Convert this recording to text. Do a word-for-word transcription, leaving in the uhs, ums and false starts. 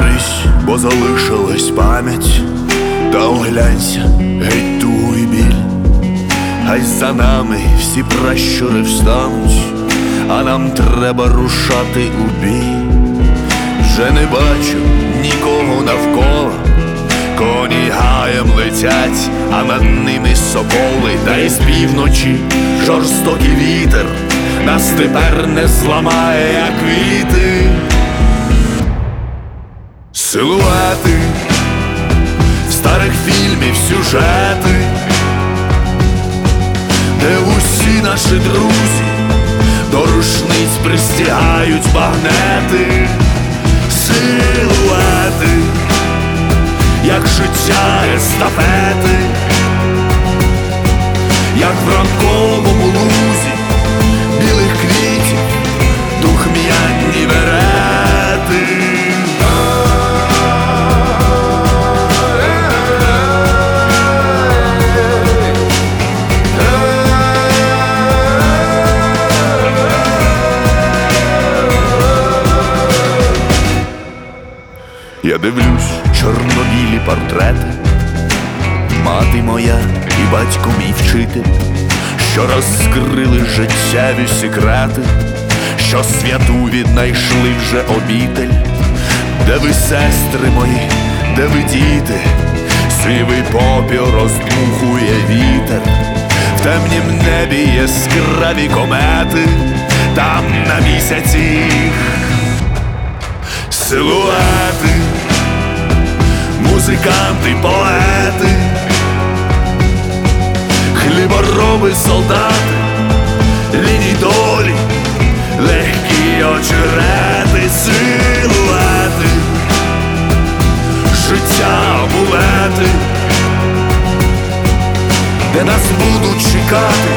Озирись, бо залишилась пам'ять, та оглянься геть тугу і біль. Хай за нами всі пращури встануть, а нам треба рушати у бій. Вже не бачу нікого навколо, коні гаєм летять, а над ними соколи. Та із півночі жорстокий вітер нас тепер не зламає, як квіти. Силуети старих фільмів, сюжети, де усі наші друзі до рушниць пристягають багнети. Силуети, як життя естафети, як в ранковому лузі білих квітів духм'яні верети. Я дивлюсь чорно-білі портрети, мати моя і батько мій вчитель, що розкрили життєві секрети, що святу віднайшли вже обітель. Де ви, сестри мої, де ви, діти, сивий попіл роздмухує вітер. В темнім небі яскраві комети, там на місяці їх силуети. Музиканти, поети, хлібороби, солдати, ліній долі, легкі очерети. Силуети, життя амулети, де нас будуть чекати